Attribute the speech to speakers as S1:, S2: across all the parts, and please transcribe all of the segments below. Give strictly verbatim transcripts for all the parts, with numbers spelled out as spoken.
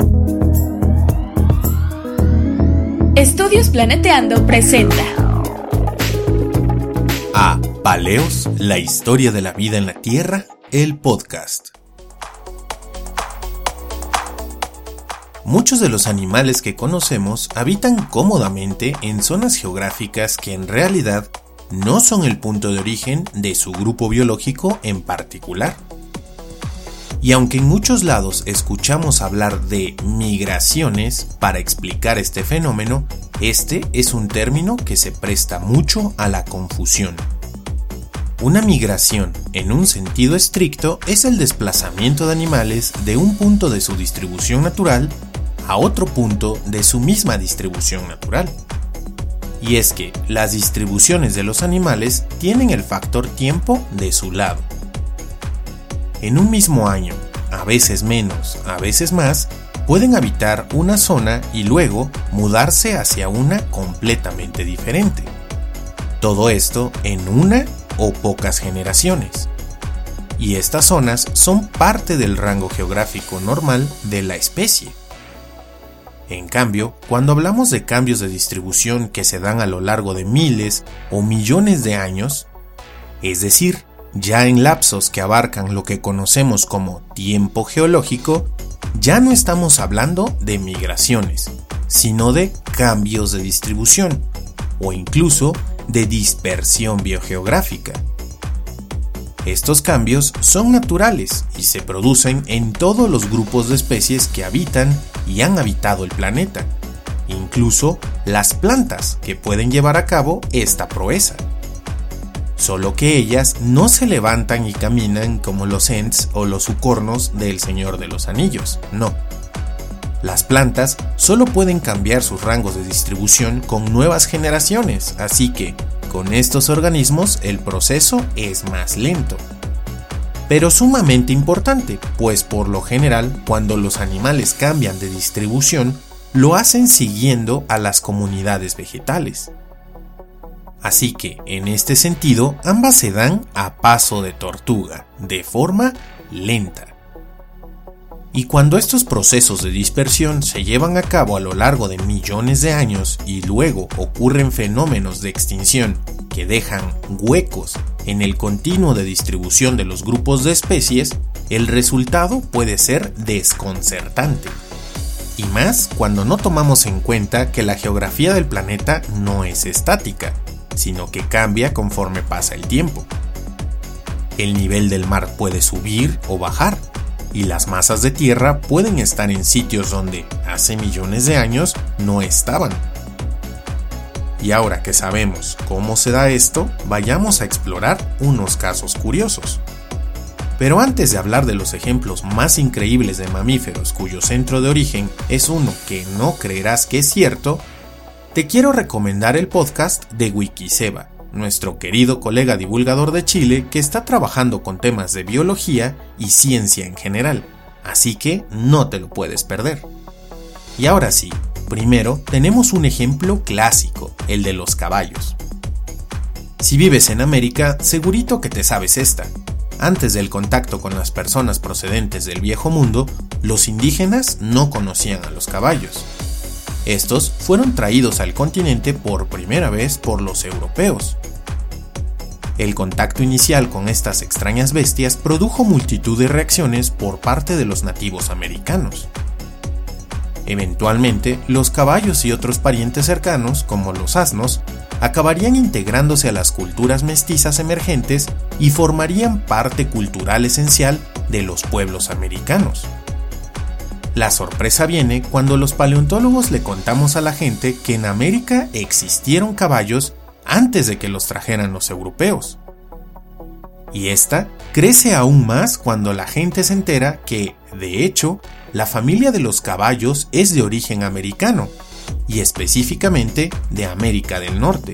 S1: Estudios Planeteando presenta
S2: a Paleos, la historia de la vida en la Tierra, el podcast. Muchos de los animales que conocemos habitan cómodamente en zonas geográficas que en realidad no son el punto de origen de su grupo biológico en particular. Y aunque en muchos lados escuchamos hablar de migraciones para explicar este fenómeno, este es un término que se presta mucho a la confusión. Una migración, en un sentido estricto, es el desplazamiento de animales de un punto de su distribución natural a otro punto de su misma distribución natural. Y es que las distribuciones de los animales tienen el factor tiempo de su lado. En un mismo año, a veces menos, a veces más, pueden habitar una zona y luego mudarse hacia una completamente diferente. Todo esto en una o pocas generaciones. Y estas zonas son parte del rango geográfico normal de la especie. En cambio, cuando hablamos de cambios de distribución que se dan a lo largo de miles o millones de años, es decir, ya en lapsos que abarcan lo que conocemos como tiempo geológico, ya no estamos hablando de migraciones, sino de cambios de distribución, o incluso de dispersión biogeográfica. Estos cambios son naturales y se producen en todos los grupos de especies que habitan y han habitado el planeta, incluso las plantas que pueden llevar a cabo esta proeza. Solo que ellas no se levantan y caminan como los Ents o los Ucornos del Señor de los Anillos, no. Las plantas solo pueden cambiar sus rangos de distribución con nuevas generaciones, así que con estos organismos el proceso es más lento. Pero sumamente importante, pues por lo general, cuando los animales cambian de distribución, lo hacen siguiendo a las comunidades vegetales. Así que, en este sentido, ambas se dan a paso de tortuga, de forma lenta. Y cuando estos procesos de dispersión se llevan a cabo a lo largo de millones de años y luego ocurren fenómenos de extinción que dejan huecos en el continuo de distribución de los grupos de especies, el resultado puede ser desconcertante. Y más cuando no tomamos en cuenta que la geografía del planeta no es estática, sino que cambia conforme pasa el tiempo. El nivel del mar puede subir o bajar, y las masas de tierra pueden estar en sitios donde hace millones de años no estaban. Y ahora que sabemos cómo se da esto, vayamos a explorar unos casos curiosos. Pero antes de hablar de los ejemplos más increíbles de mamíferos cuyo centro de origen es uno que no creerás que es cierto, te quiero recomendar el podcast de Wikiseba, nuestro querido colega divulgador de Chile que está trabajando con temas de biología y ciencia en general, así que no te lo puedes perder. Y ahora sí, primero tenemos un ejemplo clásico, el de los caballos. Si vives en América, segurito que te sabes esta. Antes del contacto con las personas procedentes del Viejo Mundo, los indígenas no conocían a los caballos. Estos fueron traídos al continente por primera vez por los europeos. El contacto inicial con estas extrañas bestias produjo multitud de reacciones por parte de los nativos americanos. Eventualmente, los caballos y otros parientes cercanos, como los asnos, acabarían integrándose a las culturas mestizas emergentes y formarían parte cultural esencial de los pueblos americanos. La sorpresa viene cuando los paleontólogos le contamos a la gente que en América existieron caballos antes de que los trajeran los europeos. Y esta crece aún más cuando la gente se entera que, de hecho, la familia de los caballos es de origen americano, y específicamente de América del Norte.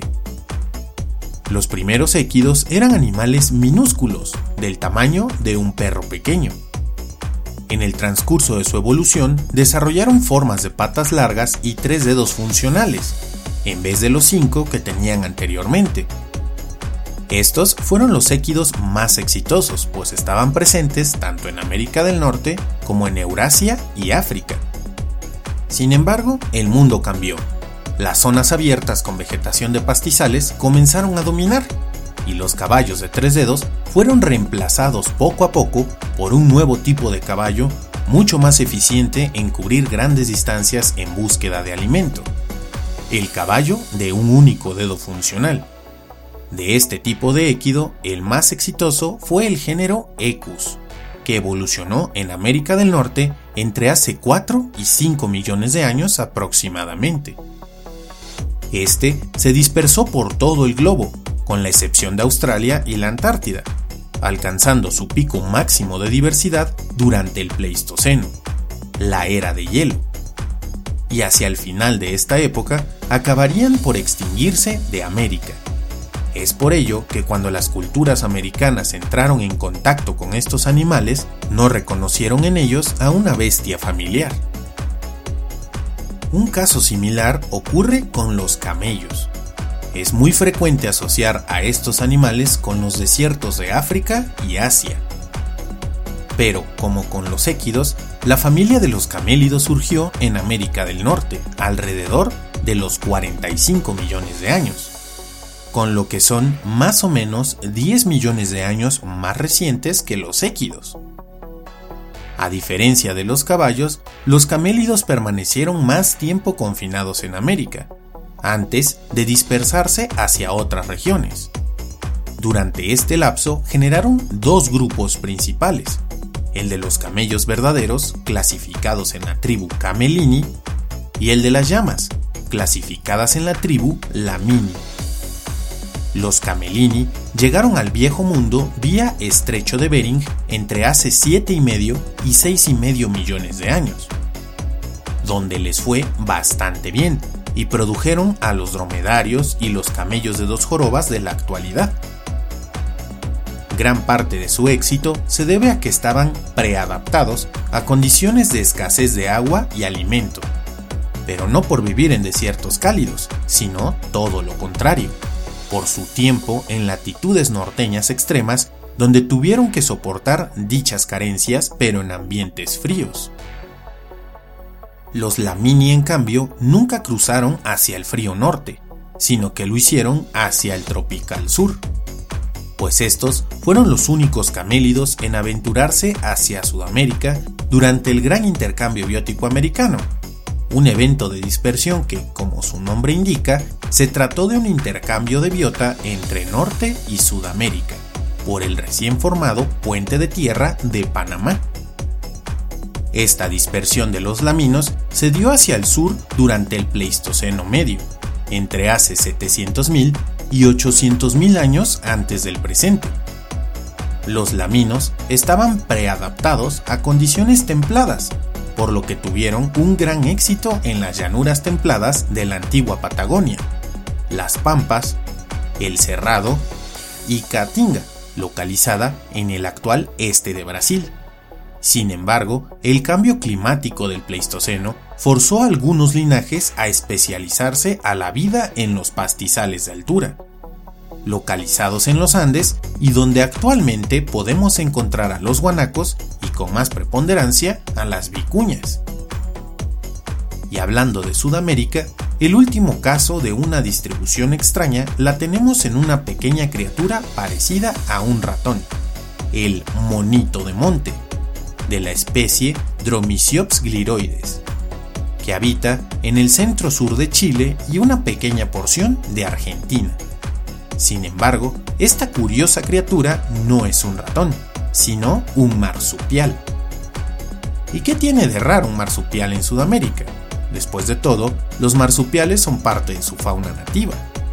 S2: Los primeros equidos eran animales minúsculos, del tamaño de un perro pequeño. En el transcurso de su evolución, desarrollaron formas de patas largas y tres dedos funcionales, en vez de los cinco que tenían anteriormente. Estos fueron los équidos más exitosos, pues estaban presentes tanto en América del Norte como en Eurasia y África. Sin embargo, el mundo cambió. Las zonas abiertas con vegetación de pastizales comenzaron a dominar, y los caballos de tres dedos fueron reemplazados poco a poco por un nuevo tipo de caballo mucho más eficiente en cubrir grandes distancias en búsqueda de alimento: el caballo de un único dedo funcional. De este tipo de équido, el más exitoso fue el género Equus, que evolucionó en América del Norte entre hace cuatro y cinco millones de años aproximadamente. Este se dispersó por todo el globo, con la excepción de Australia y la Antártida, alcanzando su pico máximo de diversidad durante el Pleistoceno, la era de hielo. Y hacia el final de esta época acabarían por extinguirse de América. Es por ello que cuando las culturas americanas entraron en contacto con estos animales, no reconocieron en ellos a una bestia familiar. Un caso similar ocurre con los camellos. Es muy frecuente asociar a estos animales con los desiertos de África y Asia. Pero, como con los équidos, la familia de los camélidos surgió en América del Norte, alrededor de los cuarenta y cinco millones de años, con lo que son más o menos diez millones de años más recientes que los équidos. A diferencia de los caballos, los camélidos permanecieron más tiempo confinados en América, antes de dispersarse hacia otras regiones. Durante este lapso generaron dos grupos principales: el de los camellos verdaderos, clasificados en la tribu Camelini, y el de las llamas, clasificadas en la tribu Lamini. Los Camelini llegaron al Viejo Mundo vía Estrecho de Bering entre hace siete y medio y seis y medio millones de años, donde les fue bastante bien y produjeron a los dromedarios y los camellos de dos jorobas de la actualidad. Gran parte de su éxito se debe a que estaban preadaptados a condiciones de escasez de agua y alimento, pero no por vivir en desiertos cálidos, sino todo lo contrario, por su tiempo en latitudes norteñas extremas, donde tuvieron que soportar dichas carencias pero en ambientes fríos. Los Lamini, en cambio, nunca cruzaron hacia el frío norte, sino que lo hicieron hacia el tropical sur, pues estos fueron los únicos camélidos en aventurarse hacia Sudamérica durante el Gran Intercambio Biótico Americano, un evento de dispersión que, como su nombre indica, se trató de un intercambio de biota entre Norte y Sudamérica, por el recién formado Puente de Tierra de Panamá. Esta dispersión de los laminos se dio hacia el sur durante el Pleistoceno medio, entre hace setecientos mil y ochocientos mil años antes del presente. Los laminos estaban preadaptados a condiciones templadas, por lo que tuvieron un gran éxito en las llanuras templadas de la antigua Patagonia, las Pampas, el Cerrado y Caatinga, localizada en el actual este de Brasil. Sin embargo, el cambio climático del Pleistoceno forzó a algunos linajes a especializarse a la vida en los pastizales de altura, localizados en los Andes y donde actualmente podemos encontrar a los guanacos y con más preponderancia a las vicuñas. Y hablando de Sudamérica, el último caso de una distribución extraña la tenemos en una pequeña criatura parecida a un ratón, el monito de monte, de la especie Dromiceops gliroides, que habita en el centro-sur de Chile y una pequeña porción de Argentina. Sin embargo, esta curiosa criatura no es un ratón, sino un marsupial. ¿Y qué tiene de raro un marsupial en Sudamérica? Después de todo, los marsupiales son parte de su fauna nativa.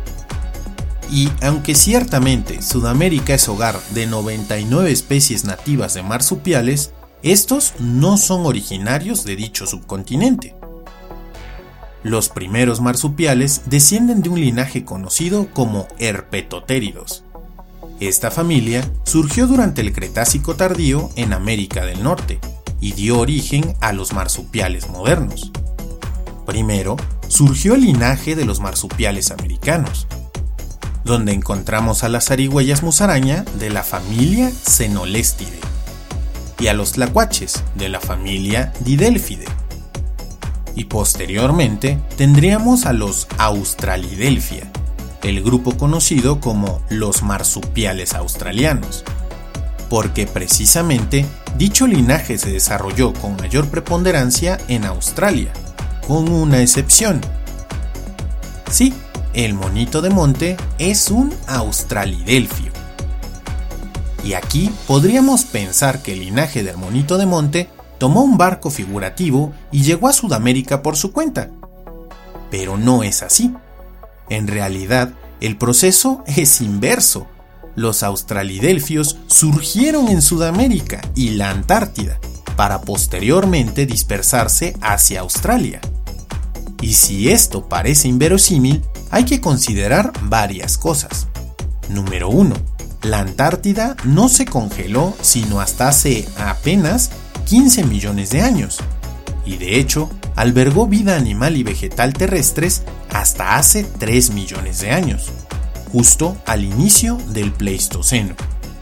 S2: Y aunque ciertamente Sudamérica es hogar de noventa y nueve especies nativas de marsupiales, estos no son originarios de dicho subcontinente. Los primeros marsupiales descienden de un linaje conocido como Herpetotéridos. Esta familia surgió durante el Cretácico tardío en América del Norte y dio origen a los marsupiales modernos. Primero surgió el linaje de los marsupiales americanos, donde encontramos a las zarigüeyas musaraña de la familia Cenolestidae y a los tlacuaches de la familia Didelphidae. y posteriormente tendríamos a los Australidelphia, el grupo conocido como los marsupiales australianos, porque precisamente dicho linaje se desarrolló con mayor preponderancia en Australia, con una excepción. Sí, el monito de monte es un australidelfio. Y aquí podríamos pensar que el linaje del monito de monte tomó un barco figurativo y llegó a Sudamérica por su cuenta. Pero no es así. En realidad, el proceso es inverso. Los australidelfios surgieron en Sudamérica y la Antártida, para posteriormente dispersarse hacia Australia. Y si esto parece inverosímil, hay que considerar varias cosas. Número uno. La Antártida no se congeló sino hasta hace apenas quince millones de años, y de hecho albergó vida animal y vegetal terrestres hasta hace tres millones de años, justo al inicio del Pleistoceno.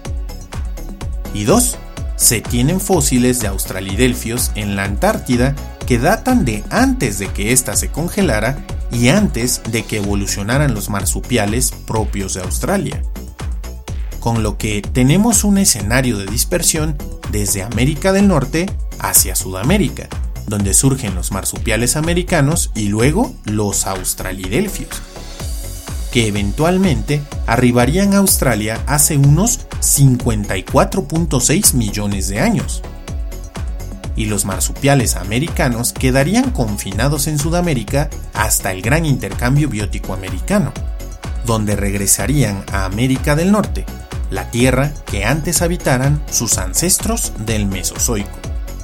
S2: Y dos. Se tienen fósiles de australidelfios en la Antártida que datan de antes de que ésta se congelara y antes de que evolucionaran los marsupiales propios de Australia. Con lo que tenemos un escenario de dispersión desde América del Norte hacia Sudamérica, donde surgen los marsupiales americanos y luego los australidelfios, que eventualmente arribarían a Australia hace unos cincuenta y cuatro punto seis millones de años. Y los marsupiales americanos quedarían confinados en Sudamérica hasta el gran intercambio biótico americano, donde regresarían a América del Norte, la tierra que antes habitaran sus ancestros del Mesozoico.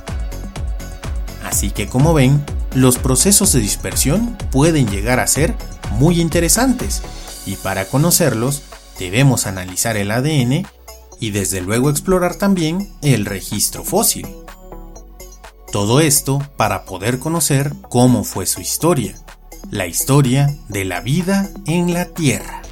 S2: Así que, como ven, los procesos de dispersión pueden llegar a ser muy interesantes, y para conocerlos debemos analizar el A D N y desde luego explorar también el registro fósil. Todo esto para poder conocer cómo fue su historia, la historia de la vida en la Tierra.